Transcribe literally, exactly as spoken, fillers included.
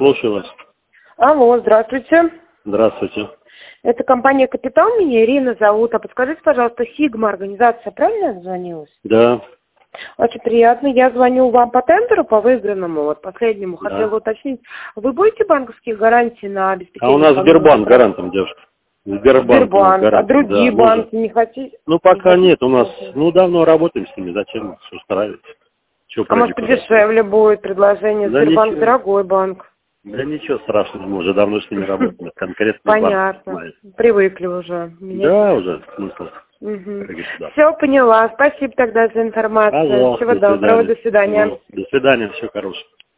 Слушаю вас. Алло, здравствуйте. Здравствуйте. Это компания «Капитал», меня Ирина зовут. А подскажите, пожалуйста, Сигма организация, правильно я дозвонилась? Да. Очень приятно. Я звоню вам по тендеру, по выигранному, вот последнему. Да. Хотела уточнить, вы будете банковские гарантии на обеспечение? А у нас экономики? Сбербанк гарантом, девушка. Сбербанк, у нас Сбербанк. А гарант. другие Да, нужен. банки не хотите? Ну, Не пока хотите? нет. У нас, ну, давно работаем с ними. Зачем все устраивать? Чего А может, подешевле будет предложение? Да Сбербанк ничего. дорогой банк. Да ничего страшного. Мы уже давно с ними работаем. Конкретный Понятно. банк. Привыкли уже. Меня Да, теперь. уже. Смысл. Угу. Да. Все, поняла. Спасибо тогда за информацию. Алло, Всего до доброго. свидания. До свидания. Ну, до свидания. Всего хорошего.